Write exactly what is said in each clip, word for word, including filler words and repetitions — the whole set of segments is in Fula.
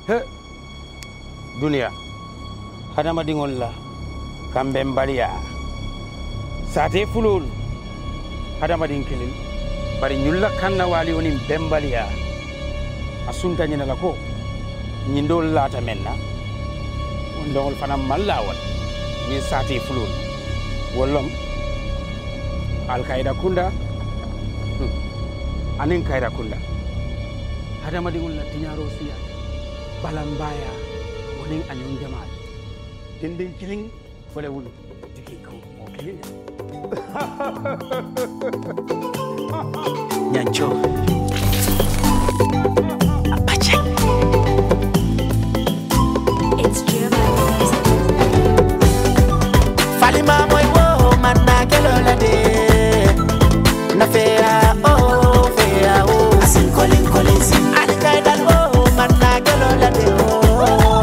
he dunia hadama dingol la kambe mbaliya sate fulul hadama din kilin bari nyulla kanna wali woni bembaliya asunta nyina la ko nyindol lata menna ndol fanam mallawal ni sate fulul wolom al qaida kunda hmm. anin qaida kunda hadama dingol la tinyaro siya balambaya wonin anyon jamaa dindin kilin fole wulu diki ko okay Nyancho Apache It's Jeremiah. Falima moy wo manna kelola de na fea oh fea oh asin kolin kolin sin al kaidal wo manna kelola de oh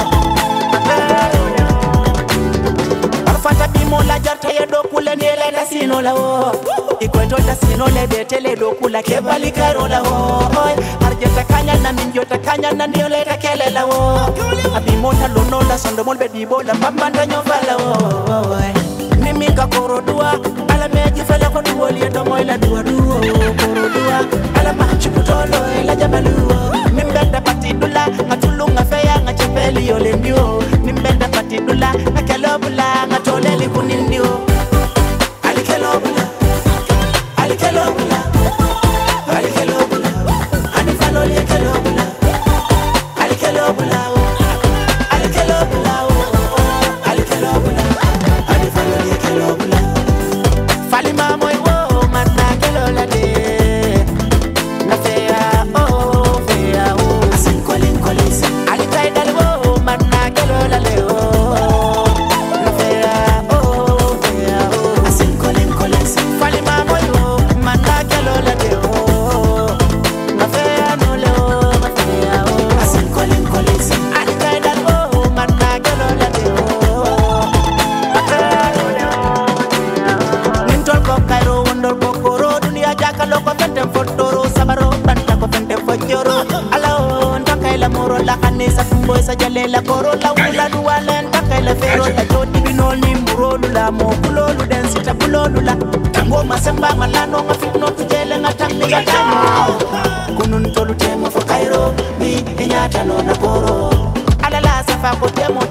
arfata bi mo la jarta ye do kula ne le na sino la wo ikweto ta sino le betele do kula ke bali karola wo arjeta kanya na minjota kanya na ndio le ta kele la wo abi mota lono la sondo mol be di bola pambanda nyofala wo nimi ka korodua ala meji fele ko duwoli to moy la duwa duwo korodua ala ma chukutolo la jabaluwo nimbenda pati dula ngatulu ngafeya ngachepeli yole ndio nimbenda pati dula ngakelobula ngatoleli kunindio alikelobula alikelobula alikelobula anifaloli kelobula alikelobula alikelobula alikelobula anifaloli kelobula falima moy wo manna kelola de na fea oh fea oh asin kolin kolin alikaidal wo manna kelola le oh na fea oh fea oh asin kolin kolin falima moy wo manna kelola de oh na fea no le oh na fea oh asin kolin kolin alikaidal wo manna kelola de oh na fea no le oh nintol ko kairo wondol ko koro dunia jakalo ko fentem fotoro sabaro tanta ko fentem fojoro ala on takay la moro la kanisa fumboy sa jale la koro la wula duwalen takay la fero ta jodi binol ni murolu la mo kulolu den sita bulolu la tango masamba malano ngafitno tujele ngatambi gatamo kunun tolu temo fo kairo ni enyata no na koro ala la safa ko temo